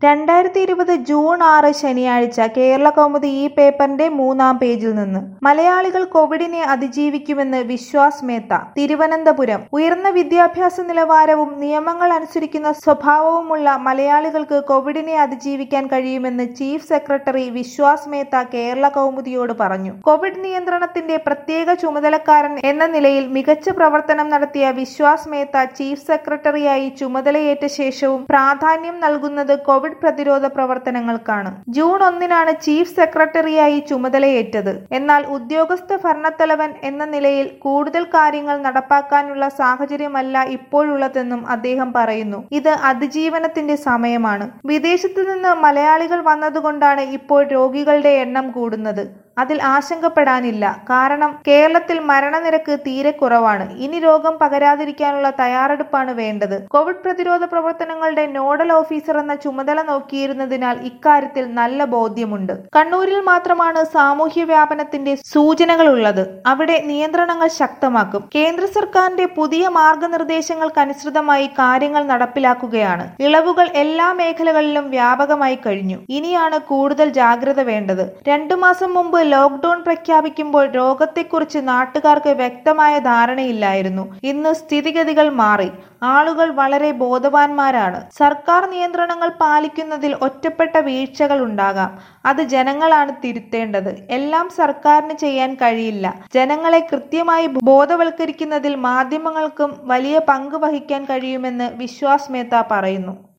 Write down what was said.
2020 June 6 ശനിയാഴ്ച കേരളകൗമുദി ഈ പേപ്പറിന്റെ 3-ാം പേജിൽ നിന്ന് മലയാളികൾ കോവിഡിനെ അതിജീവിക്കുമെന്ന് വിശ്വാസ് മേത്ത. തിരുവനന്തപുരം. ഉയർന്ന വിദ്യാഭ്യാസ നിലവാരവും നിയമങ്ങൾ അനുസരിക്കുന്ന സ്വഭാവവുമുള്ള മലയാളികൾക്ക് കോവിഡിനെ അതിജീവിക്കാൻ കഴിയുമെന്ന് ചീഫ് സെക്രട്ടറി വിശ്വാസ് മേത്ത കേരളകൗമുദിയോട് പറഞ്ഞു. കോവിഡ് നിയന്ത്രണത്തിന്റെ പ്രത്യേക ചുമതലക്കാരൻ എന്ന നിലയിൽ മികച്ച പ്രവർത്തനം നടത്തിയ വിശ്വാസ് മേത്ത ചീഫ് സെക്രട്ടറിയായി ചുമതലയേറ്റ ശേഷവും പ്രാധാന്യം നൽകുന്നത് കോവിഡ് പ്രതിരോധ പ്രവർത്തനങ്ങൾക്കാണ്. ജൂൺ 1-നാണ് ചീഫ് സെക്രട്ടറിയായി ചുമതലയേറ്റത്. എന്നാൽ ഉദ്യോഗസ്ഥ ഭരണത്തലവൻ എന്ന നിലയിൽ കൂടുതൽ കാര്യങ്ങൾ നടപ്പാക്കാനുള്ള സാഹചര്യമല്ല ഇപ്പോഴുള്ളതെന്നും അദ്ദേഹം പറയുന്നു. ഇത് അതിജീവനത്തിന്റെ സമയമാണ്. വിദേശത്തു നിന്ന് മലയാളികൾ വന്നതുകൊണ്ടാണ് ഇപ്പോൾ രോഗികളുടെ എണ്ണം കൂടുന്നത്. അതിൽ ആശങ്കപ്പെടാനില്ല. കാരണം കേരളത്തിൽ മരണനിരക്ക് തീരെ കുറവാണ്. ഇനി രോഗം പകരാതിരിക്കാനുള്ള തയ്യാറെടുപ്പാണ് വേണ്ടത്. കോവിഡ് പ്രതിരോധ പ്രവർത്തനങ്ങളുടെ നോഡൽ ഓഫീസർ എന്ന ചുമതല നോക്കിയിരുന്നതിനാൽ ഇക്കാര്യത്തിൽ നല്ല ബോധ്യമുണ്ട്. കണ്ണൂരിൽ മാത്രമാണ് സാമൂഹ്യ വ്യാപനത്തിന്റെ സൂചനകളുള്ളത്. അവിടെ നിയന്ത്രണങ്ങൾ ശക്തമാക്കും. കേന്ദ്ര സർക്കാരിന്റെ പുതിയ മാർഗനിർദ്ദേശങ്ങൾക്കനുസൃതമായി കാര്യങ്ങൾ നടപ്പിലാക്കുകയാണ്. ഇളവുകൾ എല്ലാ മേഖലകളിലും വ്യാപകമായി കഴിഞ്ഞു. ഇനിയാണ് കൂടുതൽ ജാഗ്രത വേണ്ടത്. 2 മാസം മുമ്പ് ലോക്ക്ഡൌൺ പ്രഖ്യാപിക്കുമ്പോൾ രോഗത്തെക്കുറിച്ച് നാട്ടുകാർക്ക് വ്യക്തമായ ധാരണയില്ലായിരുന്നു. ഇന്ന് സ്ഥിതിഗതികൾ മാറി. ആളുകൾ വളരെ ബോധവാന്മാരാണ്. സർക്കാർ നിയന്ത്രണങ്ങൾ പാലിക്കുന്നതിൽ ഒറ്റപ്പെട്ട വീഴ്ചകൾ ഉണ്ടാകാം. അത് ജനങ്ങളാണ് തിരുത്തേണ്ടത്. എല്ലാം സർക്കാരിന് ചെയ്യാൻ കഴിയില്ല. ജനങ്ങളെ കൃത്യമായി ബോധവൽക്കരിക്കുന്നതിൽ മാധ്യമങ്ങൾക്കും വലിയ പങ്ക് വഹിക്കാൻ കഴിയുമെന്ന് വിശ്വാസ് മേത്ത പറയുന്നു.